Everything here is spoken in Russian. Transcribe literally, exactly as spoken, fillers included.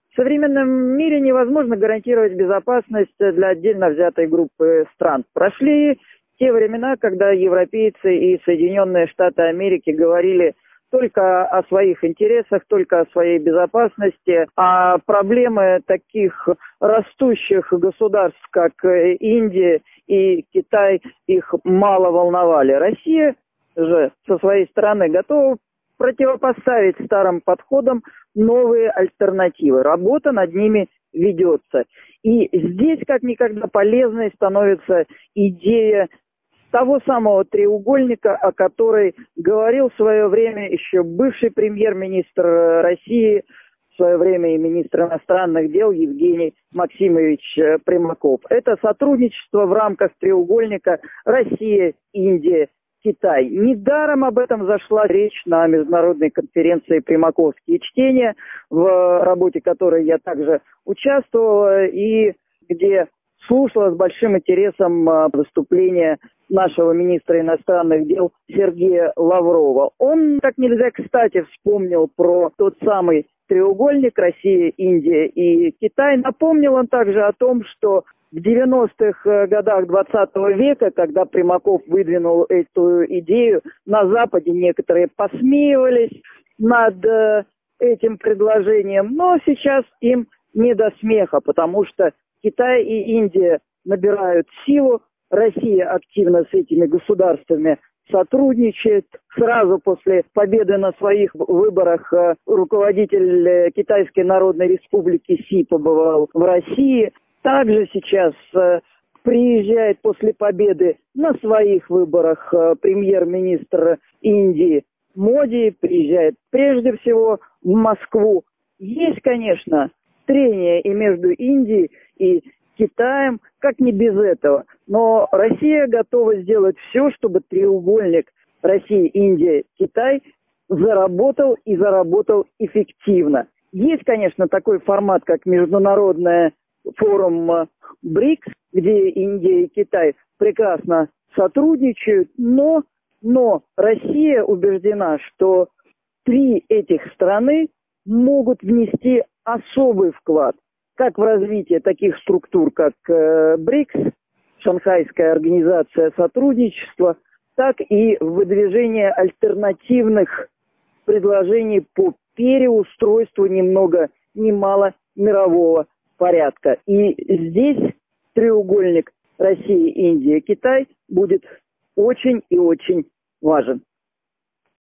В современном мире невозможно гарантировать безопасность для отдельно взятой группы стран. Прошли те времена, когда европейцы и Соединенные Штаты Америки говорили только о своих интересах, только о своей безопасности, а проблемы таких растущих государств, как Индия и Китай, их мало волновали. Россия же со своей стороны готова противопоставить старым подходам новые альтернативы. Работа над ними ведется. И здесь как никогда полезной становится идея того самого треугольника, о которой говорил в свое время еще бывший премьер-министр России, в свое время и министр иностранных дел Евгений Максимович Примаков. Это сотрудничество в рамках треугольника Россия, Индия, Китай. Недаром об этом зашла речь на международной конференции «Примаковские чтения», в работе которой я также участвовала и где слушала с большим интересом выступление нашего министра иностранных дел Сергея Лаврова. Он как нельзя кстати вспомнил про тот самый треугольник Россия, Индия и Китай. Напомнил он также о том, что в девяностых годах двадцатого века, когда Примаков выдвинул эту идею, на Западе некоторые посмеивались над этим предложением, но сейчас им не до смеха, потому что Китай и Индия набирают силу, Россия активно с этими государствами сотрудничает. Сразу после победы на своих выборах руководитель Китайской Народной Республики Си побывал в России. Также сейчас приезжает после победы на своих выборах премьер-министр Индии Моди, приезжает прежде всего в Москву. Есть, конечно, трения и между Индией и Китаем, как не без этого. Но Россия готова сделать все, чтобы треугольник Россия, Индия, Китай заработал и заработал эффективно. Есть, конечно, такой формат, как международный форум БРИКС, где Индия и Китай прекрасно сотрудничают, но, но Россия убеждена, что три этих страны могут внести особый вклад как в развитие таких структур, как БРИКС, Шанхайская организация сотрудничества, так и в выдвижение альтернативных предложений по переустройству ни много ни мало мирового порядка. И здесь треугольник Россия, Индия, Китай будет очень и очень важен.